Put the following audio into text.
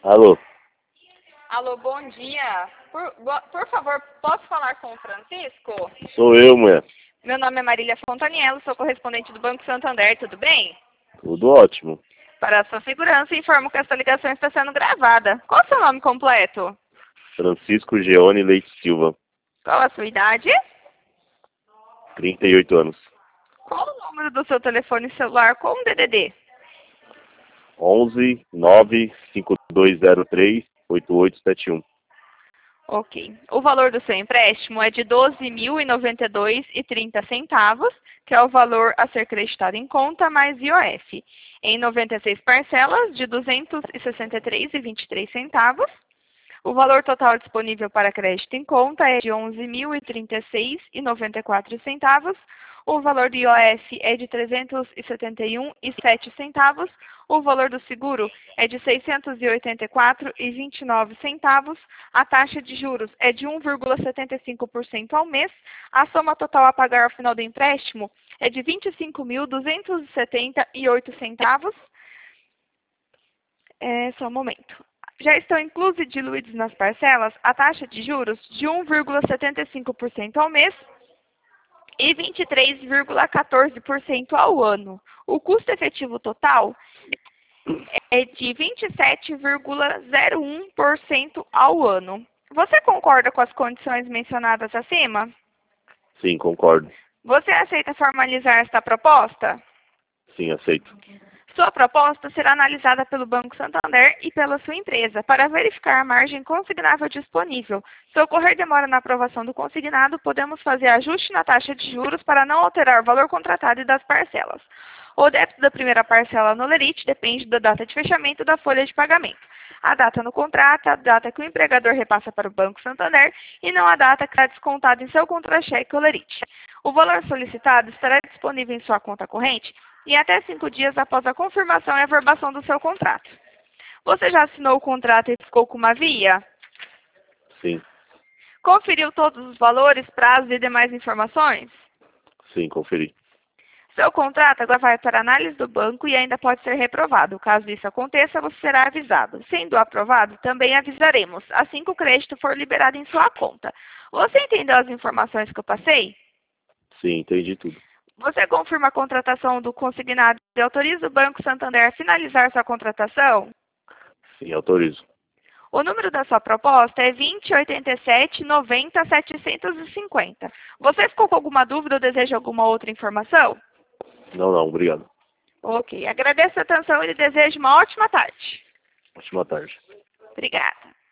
Alô, Alô, bom dia. Por favor, posso falar com o Francisco? sou eu, mulher. Meu nome é Marília Fontaniello, sou correspondente do Banco Santander, tudo bem? Tudo ótimo. Para a sua segurança, informo que esta ligação está sendo gravada. Qual o seu nome completo? Francisco Geone Leite Silva, Qual a sua idade? 38 anos. Qual o número do seu telefone celular com DDD? 11 95203 8871. Ok. O valor do seu empréstimo é de R$ 12.092,30, que é o valor a ser creditado em conta mais IOF, em 96 parcelas de R$ 263,23. O valor total disponível para crédito em conta é de R$ 11.036,94. O valor do IOF é de R$ 371,07. O valor do seguro é de R$ 684,29. A taxa de juros é de 1,75% ao mês. A soma total a pagar ao final do empréstimo é de R$ 25.270,08. Só um momento. Já estão inclusos e diluídos nas parcelas a taxa de juros de 1,75% ao mês e 23,14% ao ano. O custo efetivo total é de 27,01% ao ano. Você concorda com as condições mencionadas acima? Sim, concordo. Você aceita formalizar esta proposta? Sim, aceito. Sua proposta será analisada pelo Banco Santander e pela sua empresa para verificar a margem consignável disponível. Se ocorrer demora na aprovação do consignado, podemos fazer ajuste na taxa de juros para não alterar o valor contratado e das parcelas. O débito da primeira parcela no Lerite depende da data de fechamento da folha de pagamento. A data no contrato, a data que o empregador repassa para o Banco Santander e não a data que está descontada em seu contra-cheque ou Lerite. O valor solicitado estará disponível em sua conta corrente e até 5 dias após a confirmação e averbação do seu contrato. Você já assinou o contrato e ficou com uma via? Sim, Conferiu todos os valores, prazos e demais informações? sim, conferi. Seu contrato agora vai para análise do banco e ainda pode ser reprovado. Caso isso aconteça, você será avisado. Sendo aprovado, também avisaremos, assim que o crédito for liberado em sua conta. Você entendeu as informações que eu passei? Sim, entendi tudo. Você confirma a contratação do consignado e autoriza o Banco Santander a finalizar sua contratação? Sim, autorizo. O número da sua proposta é 2087-90-750. Você ficou com alguma dúvida ou deseja alguma outra informação? Não, obrigado. Ok. Agradeço a atenção e lhe desejo uma ótima tarde. Ótima tarde. Obrigada.